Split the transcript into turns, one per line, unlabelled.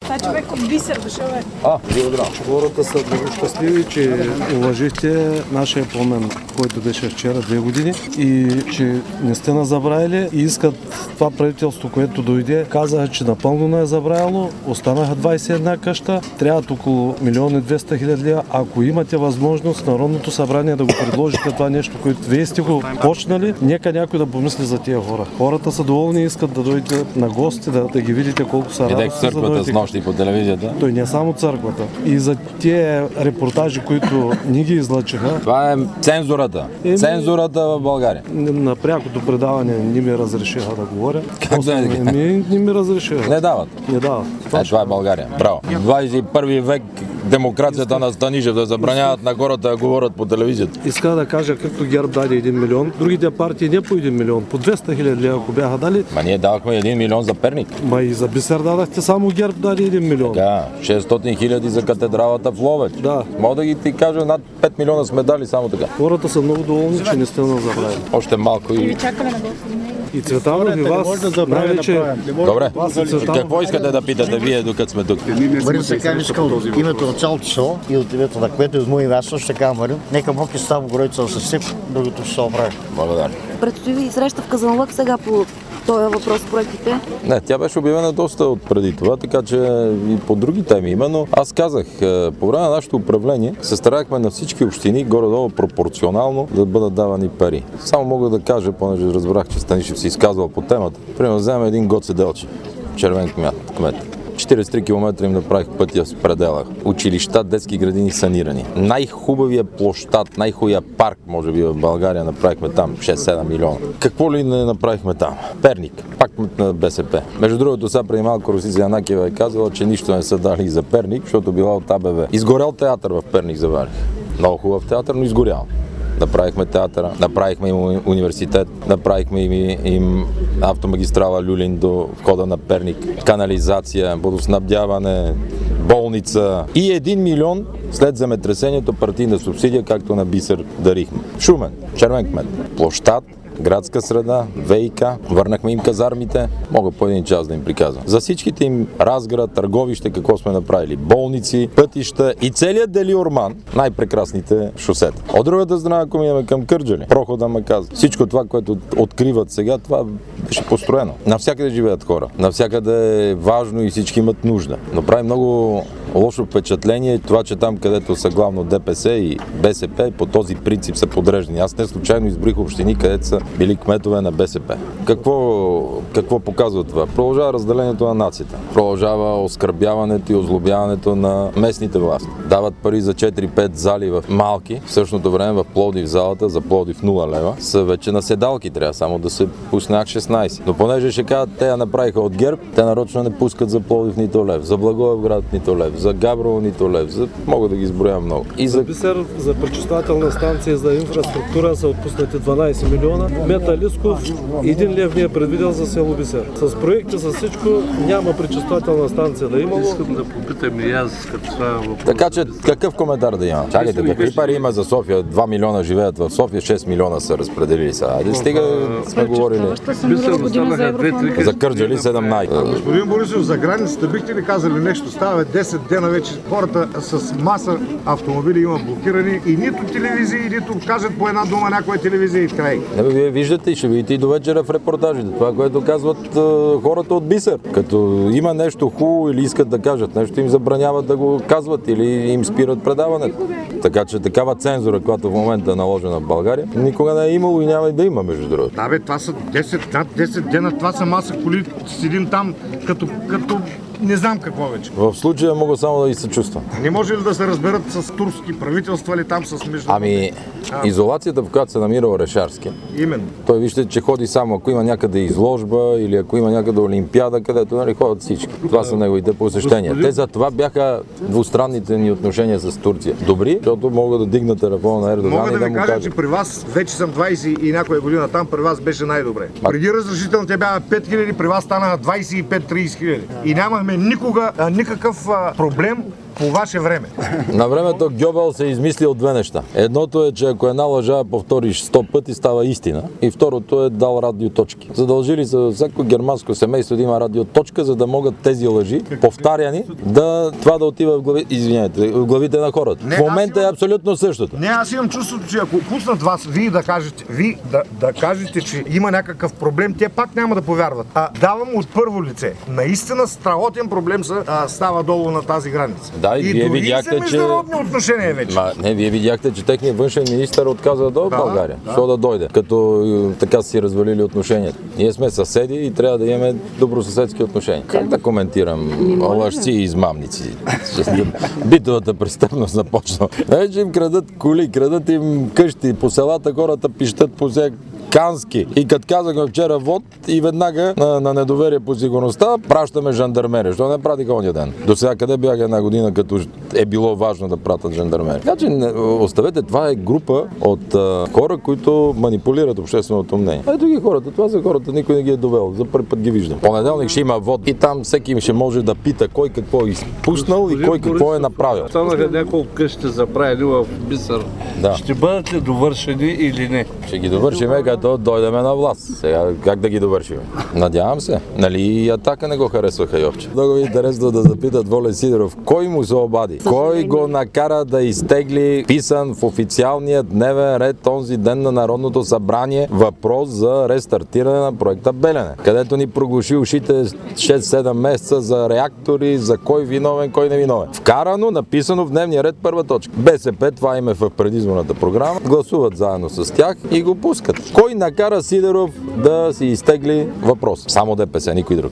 Това човек от Бисер дошъл е.
Благодаря.
Хората са много щастливи, че уважихте нашия помен, който беше вчера 2 години и че не сте на забравили и искат това правителство, което дойде, казаха, че напълно не е забравило, останаха 21 къща, трябват около 1 200 000 лева. Ако имате възможност Народното събрание да го предложите това нещо, което вие сте го почнали, нека някой да помисли за тия хора. Хората са доволни и искат да дойдете на гости, да ги видите колко са радостни.
Видях църквата с нощи по телевизията.
Той не е само църквата. И за тия репортажи, които ни ги излъчиха.
Това е цензурата. Цензурата в България.
На прякото предаване не ми разрешиха да говоря.
Как да
не ми разрешиха.
Не дават.
Не дават.
Това е България. Браво. 21 век демокрацията на Станишев да забраняват на хората да говорят по телевизията.
Иска да кажа, както ГЕРБ даде 1 милион, другите партии не по 1 милион, по 200 000 лева, ако бяха дали.
Ма ние давахме 1 милион за Перник.
Ма и за Бисер дадахте, само ГЕРБ даде 1 милион.
Да, 600 хиляди за катедралата в Ловеч.
Да.
Мога да ги ти кажа, над 5 милиона сме дали само така.
Хората са много доволни, че не сте на забравили.
Още малко и...
Чакаме на гости.
И Цветанов и вас, най-вече...
Добре, какво искате да питате вие, докато сме тук?
Марин сега иска от името на цялото село и от името на кмета и от моя име, аз също така, Марин. Нека Бог и става Горойца да се сип, другото ще се оправи.
Благодаря.
Предстои ви среща в Казанлък сега по този въпрос с проектите?
Не, тя беше обявена доста от преди това, така че и по други теми има, но аз казах, по време на нашето управление се старахме на всички общини горе-долу пропорционално да бъдат давани пари. Само мога да кажа, понеже разбрах, че Станишев си изказвал по темата. Примерно вземем един Гоце Делчев, червен кмет. 43 км им направих пътя с предела. Училища, детски градини санирани. Най-хубавия площад, най-хубавия парк, може би в България, направихме там 6-7 милиона. Какво ли не направихме там? Перник, пак на БСП. Между другото, сега преди малко Росица Янакиева е казала, че нищо не са дали за Перник, защото била от АБВ. Изгорял театър в Перник заварих. Много хубав театър, но изгорял. Направихме театъра, направихме им университет, направихме им автомагистрала Люлин до входа на Перник, канализация, водоснабдяване, болница и 1 милион след земетресението партийна субсидия, както на Бисер дарихме. Шумен, червен кмет, площад, градска среда, ВИК, върнахме им казармите, мога по един час да им приказвам. За всичките им Разград, Търговище, какво сме направили, болници, пътища и целият Делиорман, най-прекрасните шосета. От другата страна, ако минем към Кърджали, прохода Маказа, всичко това, което откриват сега, това беше построено. Навсякъде живеят хора, навсякъде е важно и всички имат нужда. Но прави много лошо впечатление това, че там, където са главно ДПС и БСП, по този принцип са подреждани. Аз не случайно избрих общини, където са били кметове на БСП. Какво показва това? Продължава разделението на нацията. Продължава оскърбяването и озлобяването на местните власти. Дават пари за 4-5 зали в малки. В същото време в Пловдив залата за Пловдив 0 лева са вече на седалки. Трябва само да се пуснах 16. Но понеже ще кажат, те я направиха от ГЕРБ, те нарочно не пускат за Пловдив нито лев, за Благоевград нито лев, за Габрово нито лев. Мога да ги изброя много.
И за Бисер, за пречиствателна станция за инфраструктура са отпуснати 12 милиона. Мета Лисков 1 лев ми е предвидел за село Бисер. С проекти, с всичко няма пречиствателна станция да има.
Искам да попитам и аз като това въпрос.
Така че какъв коментар да има? Чакайте, какви пари има за София? 2 милиона живеят в София, 6 милиона са разпределили сега. Айде стига сме говорили. За Кърджали 17.
Господин Борисов, за границата бихте ли казали нещо? Става 10 дена вече хората с маса автомобили има блокирани и нито телевизии, нито кажат по една дума някоя телевизия и край.
Вие виждате и ще видите и до вечера в репортажите. Това, което казват хората от Бисер. Като има нещо хубаво или искат да кажат нещо, им забраняват да го казват или им спират предаването. Така че такава цензура, която в момента е наложена в България, никога не е имало и няма и да има, между другото.
Да бе, това са 10 дена, това са маса коли, седим там като не знам какво вече.
В случая мога само да и се чувствам.
Не може ли да се разберат с турски правителства или там с международни?
Изолацията, в която се намира Орешарски.
Именно.
Той вижте, че ходи само ако има някъде изложба или ако има някъде олимпиада, където ходят всички. Това са неговите посещения. Те за това бяха двустранните ни отношения с Турция. Добри, защото могат да дигнат телефона на Ердоган и да му кажат.
Че при вас, вече съм 20 и някоя година там, при вас беше най-добре. Преди разрешителните бяха 5000, при вас станаха 25-30 хиляди. И нямахме никога никакъв проблем по ваше време?
На времето Гьобел се измисли от две неща. Едното е, че ако една лъжа повториш 100 пъти, става истина. И второто е дал радиоточки. Задължили за всяко германско семейство да има радиоточка, за да могат тези лъжи, повтаряни, това да отива в главите на хората. В момента е абсолютно същото.
Не, аз имам чувството, че ако пуснат вас, вие да кажете, че има някакъв проблем, те пак няма да повярват. Давам от първо лице. Наистина страхотен проблем става долу на тази граница.
Да, и вие
дори
видяхте,
за международни отношения вече.
Вие видяхте, че техният външен министър отказа да дойде в България. Защо да дойде? Като така си развалили отношенията. Ние сме съседи и трябва да имаме добросъседски отношения. Как да коментирам лъжци и измамници? Битовата престъпност започна. Вече им крадат коли, крадат им къщи, по селата хората пищат по всяк Кански. И като казахме вчера вод и веднага на недоверие по сигурността пращаме жандармери. Що не пратиха ония ден? До сега къде бях една година, като е било важно да пратят жандармери? Така че оставете, това е група от хора, които манипулират общественото мнение. Ето ги хората, това са хората, никой не ги е довел. За първи път ги виждам. Понеделник ще има вод и там всеки ще може да пита кой какво е изпуснал и кой какво е направил.
Станаха няколко къщи заправени в Бисер.
Да.
Ще бъдат ли довършени или не?
Ще ги довършиме, като дойдеме на власт. Сега как да ги довършим? Надявам се. Нали и Атака не го харесваха Йовче. Много ми интересно да запитат Волен Сидеров, кой му се обади? Кой го накара да изтегли писан в официалния дневен ред онзи ден на Народното събрание въпрос за рестартиране на проекта Белене, където ни проглуши ушите 6-7 месеца за реактори, за кой виновен, кой не виновен. Вкарано, написано в дневния ред първа точка. БСП, това им е в предизборната програма, гласуват заедно с тях и го пускат. Кой накара Сидеров да си изтегли въпрос? Само ДПС, никой друг.